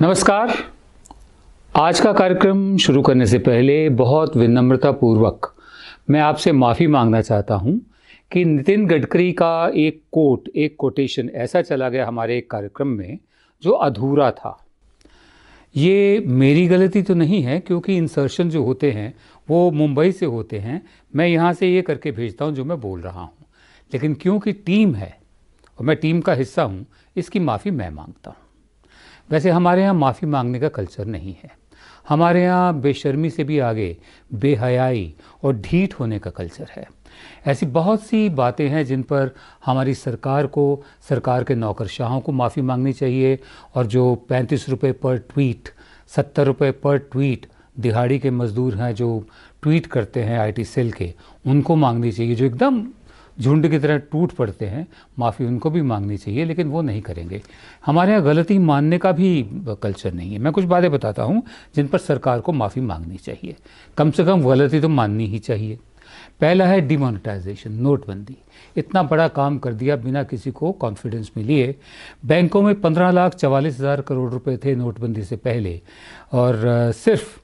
नमस्कार। आज का कार्यक्रम शुरू करने से पहले बहुत विनम्रता पूर्वक मैं आपसे माफ़ी मांगना चाहता हूं कि नितिन गडकरी का एक कोटेशन ऐसा चला गया हमारे एक कार्यक्रम में जो अधूरा था। ये मेरी गलती तो नहीं है, क्योंकि इंसर्शन जो होते हैं वो मुंबई से होते हैं। मैं यहाँ से ये करके भेजता हूँ जो मैं बोल रहा हूँ, लेकिन क्योंकि टीम है और मैं टीम का हिस्सा हूँ, इसकी माफ़ी मैं मांगता हूँ। वैसे हमारे यहाँ माफ़ी मांगने का कल्चर नहीं है। हमारे यहाँ बेशर्मी से भी आगे बेहयाई और ढीठ होने का कल्चर है। ऐसी बहुत सी बातें हैं जिन पर हमारी सरकार को, सरकार के नौकरशाहों को माफ़ी मांगनी चाहिए, और जो 35 रुपये पर ट्वीट, 70 रुपये पर ट्वीट दिहाड़ी के मज़दूर हैं जो ट्वीट करते हैं आईटी सेल के, उनको मांगनी चाहिए। जो एकदम झुंड की तरह टूट पड़ते हैं, माफ़ी उनको भी मांगनी चाहिए, लेकिन वो नहीं करेंगे। हमारे यहाँ गलती मानने का भी कल्चर नहीं है। मैं कुछ बातें बताता हूँ जिन पर सरकार को माफ़ी मांगनी चाहिए, कम से कम गलती तो माननी ही चाहिए। पहला है डिमोनेटाइजेशन, नोटबंदी। इतना बड़ा काम कर दिया बिना किसी को कॉन्फिडेंस में लिए। बैंकों में 15,44,000 करोड़ रुपए थे नोटबंदी से पहले, और सिर्फ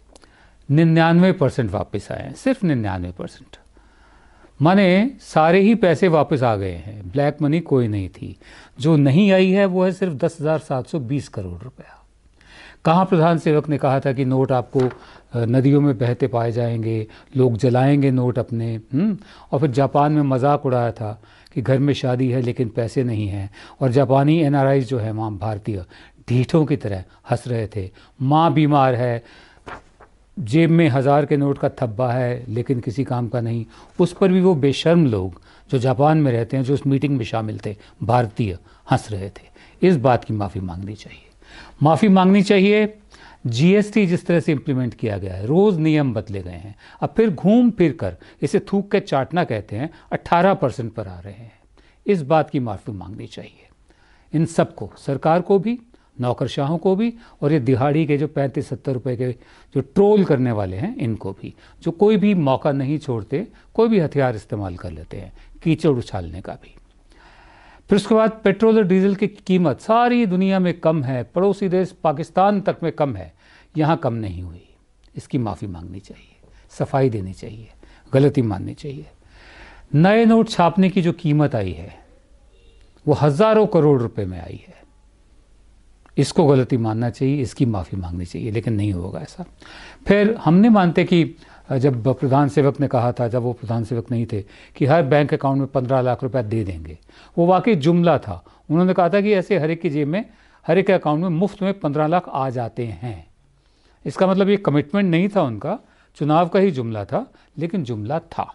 99% वापस आए हैं, सिर्फ 99%। माने सारे ही पैसे वापस आ गए हैं, ब्लैक मनी कोई नहीं थी। जो नहीं आई है वो है सिर्फ 10,720 करोड़ रुपया। कहाँ प्रधान सेवक ने कहा था कि नोट आपको नदियों में बहते पाए जाएंगे, लोग जलाएंगे नोट अपने। और फिर जापान में मजाक उड़ाया था कि घर में शादी है लेकिन पैसे नहीं हैं, और जापानी एनआरआई जो है वहाँ भारतीय ढीठों की तरह हंस रहे थे। माँ बीमार है, जेब में 1000 के नोट का थब्बा है लेकिन किसी काम का नहीं, उस पर भी वो बेशर्म लोग जो जापान में रहते हैं, जो उस मीटिंग में शामिल थे, भारतीय, हंस रहे थे। इस बात की माफ़ी मांगनी चाहिए। माफ़ी मांगनी चाहिए जीएसटी जिस तरह से इम्प्लीमेंट किया गया है, रोज़ नियम बदले गए हैं, अब फिर घूम फिर कर इसे थूक के चाटना कहते हैं, 18% पर आ रहे हैं। इस बात की माफ़ी मांगनी चाहिए इन सबको, सरकार को भी, नौकरशाहों को भी, और ये दिहाड़ी के जो 35-70 रुपए के जो ट्रोल करने वाले हैं इनको भी, जो कोई भी मौका नहीं छोड़ते, कोई भी हथियार इस्तेमाल कर लेते हैं कीचड़ उछालने का भी। फिर उसके बाद पेट्रोल और डीजल की कीमत सारी दुनिया में कम है, पड़ोसी देश पाकिस्तान तक में कम है, यहाँ कम नहीं हुई। इसकी माफ़ी मांगनी चाहिए, सफाई देनी चाहिए, गलती माननी चाहिए। नए नोट छापने की जो कीमत आई है वो हज़ारों करोड़ रुपए में आई है, इसको गलती मानना चाहिए, इसकी माफ़ी मांगनी चाहिए, लेकिन नहीं होगा ऐसा। फिर हम नहीं मानते कि जब प्रधान सेवक ने कहा था, जब वो प्रधान सेवक नहीं थे, कि हर बैंक अकाउंट में 15 लाख रुपया दे देंगे, वो वाकई जुमला था। उन्होंने कहा था कि ऐसे हर एक की जेब में, हर एक के अकाउंट में मुफ्त में 15 लाख आ जाते हैं। इसका मतलब ये कमिटमेंट नहीं था उनका, चुनाव का ही जुमला था, लेकिन जुमला था।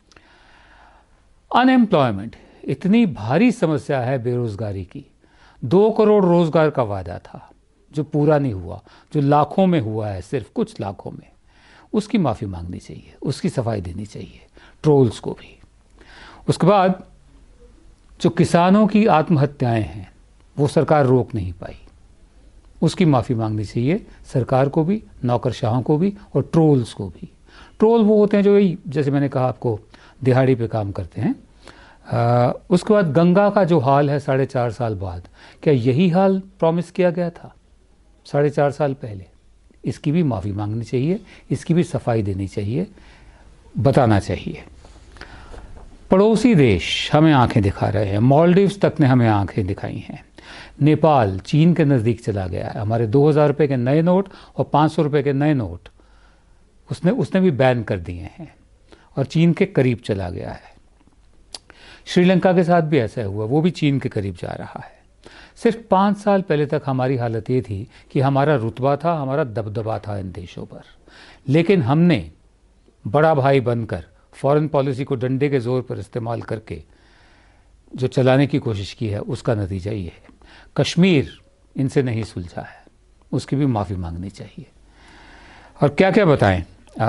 अनएम्प्लॉयमेंट इतनी भारी समस्या है बेरोजगारी की। 2 करोड़ रोजगार का वादा था जो पूरा नहीं हुआ, जो लाखों में हुआ है, सिर्फ कुछ लाखों में। उसकी माफ़ी मांगनी चाहिए, उसकी सफाई देनी चाहिए, ट्रोल्स को भी। उसके बाद जो किसानों की आत्महत्याएं हैं वो सरकार रोक नहीं पाई, उसकी माफ़ी मांगनी चाहिए सरकार को भी, नौकरशाहों को भी, और ट्रोल्स को भी। ट्रोल वो होते हैं जो यही, जैसे मैंने कहा आपको, दिहाड़ी पे काम करते हैं। उसके बाद गंगा का जो हाल है 4.5 साल बाद, क्या यही हाल प्रॉमिस किया गया था 4.5 साल पहले? इसकी भी माफ़ी मांगनी चाहिए, इसकी भी सफाई देनी चाहिए, बताना चाहिए। पड़ोसी देश हमें आंखें दिखा रहे हैं, मालदीव्स तक ने हमें आंखें दिखाई हैं। नेपाल चीन के नज़दीक चला गया है। हमारे 2000 रुपये के नए नोट और 500 रुपये के नए नोट उसने भी बैन कर दिए हैं, और चीन के करीब चला गया है। श्रीलंका के साथ भी ऐसा हुआ, वो भी चीन के करीब जा रहा है। सिर्फ 5 साल पहले तक हमारी हालत ये थी कि हमारा रुतबा था, हमारा दबदबा था इन देशों पर, लेकिन हमने बड़ा भाई बनकर फॉरेन पॉलिसी को डंडे के जोर पर इस्तेमाल करके जो चलाने की कोशिश की है, उसका नतीजा ये है। कश्मीर इनसे नहीं सुलझा है, उसकी भी माफ़ी मांगनी चाहिए। और क्या क्या बताएं,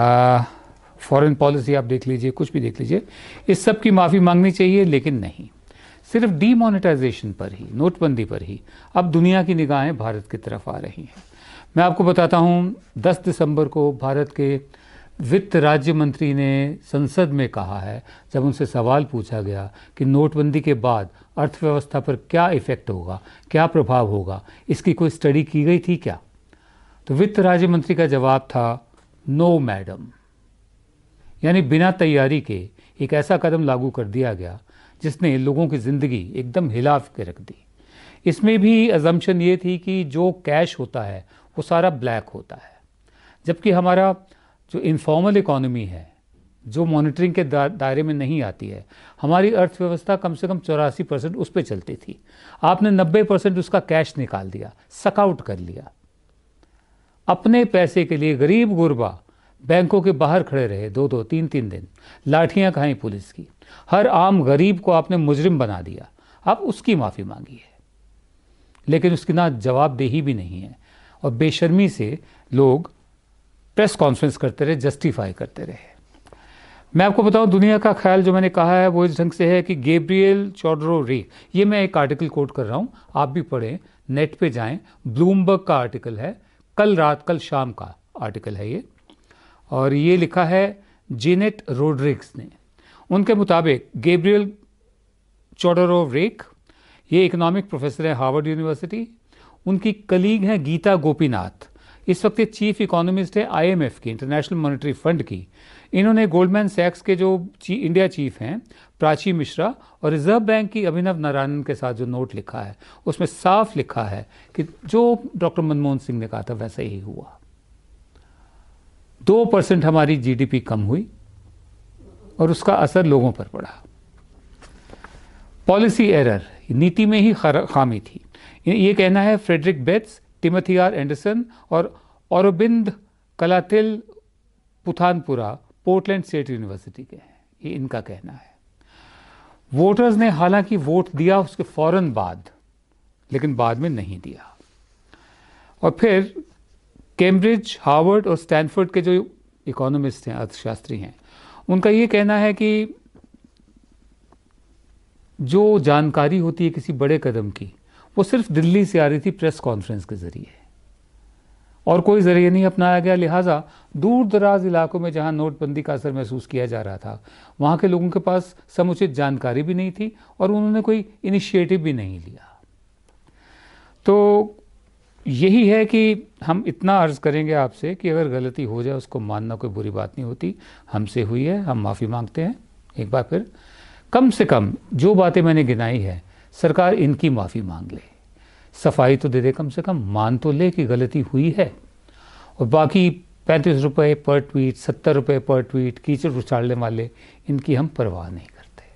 फॉरेन पॉलिसी आप देख लीजिए, कुछ भी देख लीजिए, इस सब की माफ़ी मांगनी चाहिए, लेकिन नहीं। सिर्फ डीमोनेटाइजेशन पर ही, नोटबंदी पर ही अब दुनिया की निगाहें भारत की तरफ आ रही हैं। मैं आपको बताता हूँ, 10 दिसंबर को भारत के वित्त राज्य मंत्री ने संसद में कहा है, जब उनसे सवाल पूछा गया कि नोटबंदी के बाद अर्थव्यवस्था पर क्या इफ़ेक्ट होगा, क्या प्रभाव होगा, इसकी कोई स्टडी की गई थी क्या? तो वित्त राज्य मंत्री का जवाब था नो मैडम, यानी बिना तैयारी के एक ऐसा कदम लागू कर दिया गया जिसने लोगों की ज़िंदगी एकदम हिला के रख दी। इसमें भी अजम्पशन ये थी कि जो कैश होता है वो सारा ब्लैक होता है, जबकि हमारा जो इनफॉर्मल इकोनॉमी है, जो मॉनिटरिंग के दायरे में नहीं आती है, हमारी अर्थव्यवस्था कम से कम 84% उस पर चलती थी। आपने 90% उसका कैश निकाल दिया, सकआउट कर लिया। अपने पैसे के लिए गरीब गुरबा बैंकों के बाहर खड़े रहे 2-2, 3-3 दिन, लाठियां खाई पुलिस की। हर आम गरीब को आपने मुजरिम बना दिया। आप उसकी माफ़ी मांगी है, लेकिन उसकी ना जवाबदेही भी नहीं है, और बेशर्मी से लोग प्रेस कॉन्फ्रेंस करते रहे, जस्टिफाई करते रहे। मैं आपको बताऊं, दुनिया का ख्याल जो मैंने कहा है वो इस ढंग से है कि गैब्रियल चोडरो-रेक, ये मैं एक आर्टिकल कोट कर रहा हूं, आप भी पढ़ें, नेट पे जाएं, ब्लूमबर्ग का आर्टिकल है, कल शाम का आर्टिकल है ये, और ये लिखा है जेनेट रोड्रिग्स ने। उनके मुताबिक गैब्रियल चोडरो-रेक, ये इकोनॉमिक प्रोफेसर है हार्वर्ड यूनिवर्सिटी, उनकी कलीग हैं गीता गोपीनाथ, इस वक्त ये चीफ इकोनॉमिस्ट है IMF की, इंटरनेशनल मॉनेटरी फंड की। इन्होंने गोल्डमैन सैक्स के जो इंडिया चीफ हैं प्राची मिश्रा और रिजर्व बैंक की अभिनव नारायणन के साथ जो नोट लिखा है उसमें साफ लिखा है कि जो डॉक्टर मनमोहन सिंह ने कहा था वैसा ही हुआ। 2% हमारी GDP कम हुई और उसका असर लोगों पर पड़ा। पॉलिसी एरर, नीति में ही खामी थी, ये कहना है Frederick Betts, Timothy R Anderson और Aurobind Kalatil Puthanpura Portland State University के हैं, ये इनका कहना है। वोटर्स ने हालांकि वोट दिया उसके फौरन बाद, लेकिन बाद में नहीं दिया। और फिर कैम्ब्रिज, हार्वर्ड और स्टैनफोर्ड के जो इकोनॉमिस्ट हैं, अर्थशास्त्री हैं, उनका ये कहना है कि जो जानकारी होती है किसी बड़े कदम की, वो सिर्फ दिल्ली से आ रही थी प्रेस कॉन्फ्रेंस के जरिए, और कोई जरिए नहीं अपनाया गया। लिहाजा दूर दराज इलाकों में जहां नोटबंदी का असर महसूस किया जा रहा था, वहां के लोगों के पास समुचित जानकारी भी नहीं थी और उन्होंने कोई इनिशिएटिव भी नहीं लिया। तो यही है कि हम इतना अर्ज करेंगे आपसे कि अगर गलती हो जाए उसको मानना कोई बुरी बात नहीं होती, हमसे हुई है, हम माफ़ी मांगते हैं एक बार फिर। कम से कम जो बातें मैंने गिनाई है, सरकार इनकी माफ़ी मांग ले, सफाई तो दे दे, कम से कम मान तो ले कि गलती हुई है। और बाकी 35 रुपये पर ट्वीट, 70 रुपये पर ट्वीट, कीचड़ उछालने वाले, इनकी हम परवाह नहीं करते।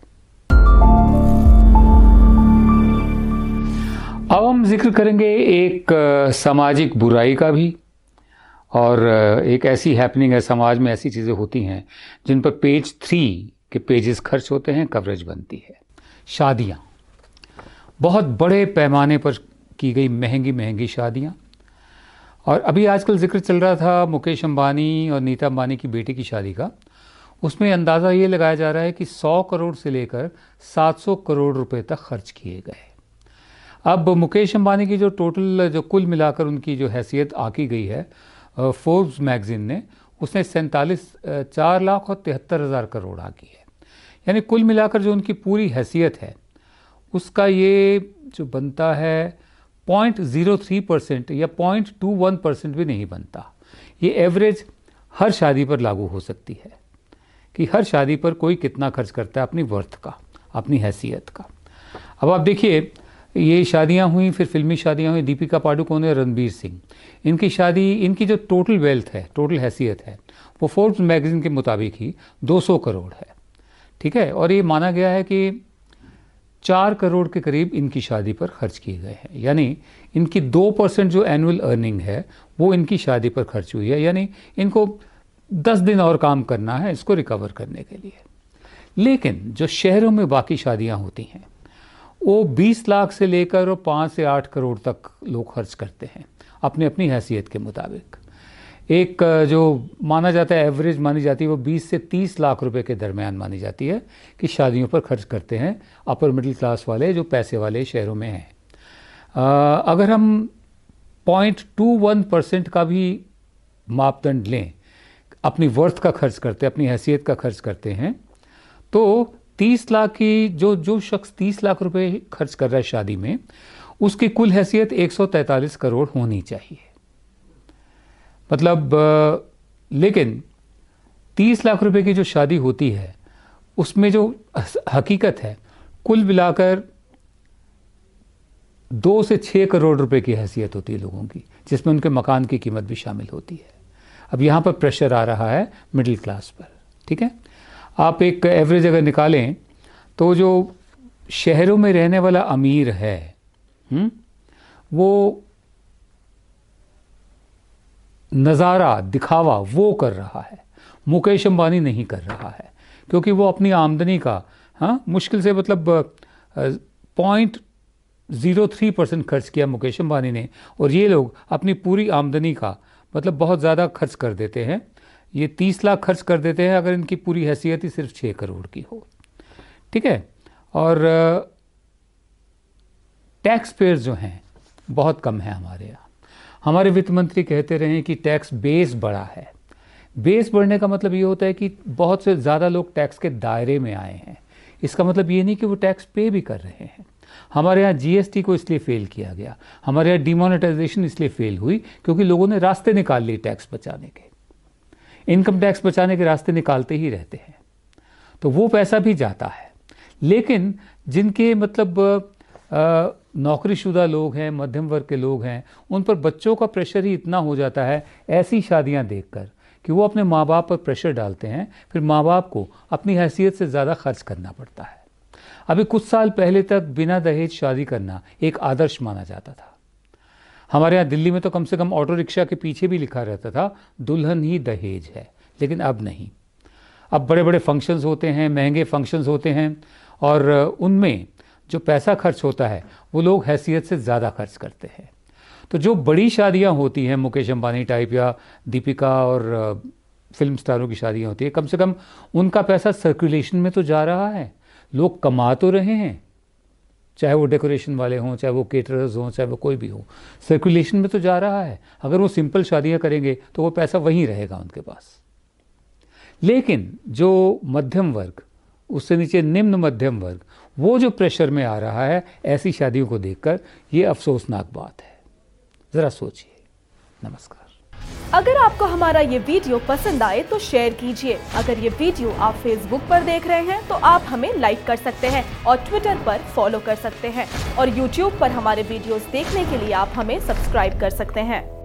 अब हम जिक्र करेंगे एक सामाजिक बुराई का भी, और एक ऐसी हैपनिंग है, समाज में ऐसी चीज़ें होती हैं जिन पर पेज 3 के पेजेस खर्च होते हैं, कवरेज बनती है। शादियाँ, बहुत बड़े पैमाने पर की गई महंगी महंगी शादियाँ। और अभी आजकल जिक्र चल रहा था मुकेश अंबानी और नीता अंबानी की बेटी की शादी का, उसमें अंदाज़ा ये लगाया जा रहा है कि 100 करोड़ से लेकर 700 करोड़ रुपए तक खर्च किए गए। अब मुकेश अंबानी की जो टोटल, जो कुल मिलाकर उनकी जो हैसियत आकी गई है फोर्ब्स मैगजीन ने, उसने 4,73,000 करोड़ आकी है। यानी कुल मिलाकर जो उनकी पूरी हैसियत है उसका ये जो बनता है 0.03% या 0.21% भी नहीं बनता। ये एवरेज हर शादी पर लागू हो सकती है कि हर शादी पर कोई कितना खर्च करता है अपनी वर्थ का, अपनी हैसियत का। अब आप देखिए, ये शादियां हुई, फिर फिल्मी शादियां हुई, दीपिका पादुकोण और रणबीर सिंह, इनकी शादी, इनकी जो टोटल वेल्थ है, टोटल हैसियत है, वो फोर्ब्स मैगजीन के मुताबिक ही 200 करोड़ है। ठीक है, और ये माना गया है कि 4 करोड़ के करीब इनकी शादी पर खर्च किए गए हैं। यानी इनकी 2% जो एनुअल अर्निंग है वो इनकी शादी पर खर्च हुई है। यानी इनको 10 दिन और काम करना है इसको रिकवर करने के लिए। लेकिन जो शहरों में बाकी शादियां होती हैं वो 20 लाख से लेकर 5 से 8 करोड़ तक लोग खर्च करते हैं अपनी अपनी हैसियत के मुताबिक। एक जो माना जाता है, एवरेज मानी जाती है, वो 20 से 30 लाख रुपए के दरमियान मानी जाती है कि शादियों पर खर्च करते हैं अपर मिडिल क्लास वाले, जो पैसे वाले शहरों में हैं। अगर हम 0.21% का भी मापदंड लें, अपनी वर्थ का खर्च करते हैं, अपनी हैसियत का खर्च करते हैं, तो 30 लाख की जो शख्स 30 लाख रुपए खर्च कर रहा है शादी में, उसकी कुल हैसियत 143 करोड़ होनी चाहिए। मतलब लेकिन 30 लाख रुपए की जो शादी होती है उसमें जो हकीकत है कुल मिलाकर 2 से 6 करोड़ रुपए की हैसियत होती है लोगों की, जिसमें उनके मकान की कीमत भी शामिल होती है। अब यहाँ पर प्रेशर आ रहा है मिडिल क्लास पर। ठीक है, आप एक एवरेज अगर निकालें तो जो शहरों में रहने वाला अमीर है वो नज़ारा दिखावा वो कर रहा है, मुकेश अंबानी नहीं कर रहा है, क्योंकि वो अपनी आमदनी का मुश्किल से मतलब 0.03% खर्च किया मुकेश अंबानी ने, और ये लोग अपनी पूरी आमदनी का मतलब बहुत ज़्यादा खर्च कर देते हैं। ये 30 लाख खर्च कर देते हैं अगर इनकी पूरी हैसियत ही सिर्फ 6 करोड़ की हो। ठीक है, और टैक्स पेयर्स जो हैं बहुत कम है हमारे यहाँ। हमारे वित्त मंत्री कहते रहे कि टैक्स बेस बढ़ा है। बेस बढ़ने का मतलब ये होता है कि बहुत से ज़्यादा लोग टैक्स के दायरे में आए हैं। इसका मतलब ये नहीं कि वो टैक्स पे भी कर रहे हैं। हमारे यहाँ जीएसटी को इसलिए फेल किया गया, हमारे यहाँ डिमोनेटाइजेशन इसलिए फेल हुई क्योंकि लोगों ने रास्ते निकाल लिए टैक्स बचाने के। इनकम टैक्स बचाने के रास्ते निकालते ही रहते हैं, तो वो पैसा भी जाता है। लेकिन जिनके मतलब नौकरीशुदा लोग हैं, मध्यम वर्ग के लोग हैं, उन पर बच्चों का प्रेशर ही इतना हो जाता है ऐसी शादियां देखकर कि वो अपने माँ बाप पर प्रेशर डालते हैं। फिर माँ बाप को अपनी हैसियत से ज़्यादा खर्च करना पड़ता है। अभी कुछ साल पहले तक बिना दहेज शादी करना एक आदर्श माना जाता था। हमारे यहाँ दिल्ली में तो कम से कम ऑटो रिक्शा के पीछे भी लिखा रहता था दुल्हन ही दहेज है। लेकिन अब नहीं, अब बड़े बड़े फंक्शंस होते हैं, महंगे फंक्शंस होते हैं, और उनमें जो पैसा खर्च होता है वो लोग हैसियत से ज़्यादा खर्च करते हैं। तो जो बड़ी शादियां होती हैं, मुकेश अंबानी टाइप या दीपिका और फिल्म स्टारों की शादियां होती है, कम से कम उनका पैसा सर्कुलेशन में तो जा रहा है, लोग कमा तो रहे हैं, चाहे वो डेकोरेशन वाले हों, चाहे वो केटरर्स हों, चाहे वो कोई भी हो, सर्कुलेशन में तो जा रहा है। अगर वो सिंपल शादियां करेंगे तो वो पैसा वहीं रहेगा उनके पास। लेकिन जो मध्यम वर्ग, उससे नीचे निम्न मध्यम वर्ग, वो जो प्रेशर में आ रहा है ऐसी शादियों को देखकर, ये अफसोसनाक बात है। ज़रा सोचिए। नमस्कार। अगर आपको हमारा ये वीडियो पसंद आए तो शेयर कीजिए। अगर ये वीडियो आप फेसबुक पर देख रहे हैं तो आप हमें लाइक कर सकते हैं और ट्विटर पर फॉलो कर सकते हैं, और यूट्यूब पर हमारे वीडियोस देखने के लिए आप हमें सब्सक्राइब कर सकते हैं।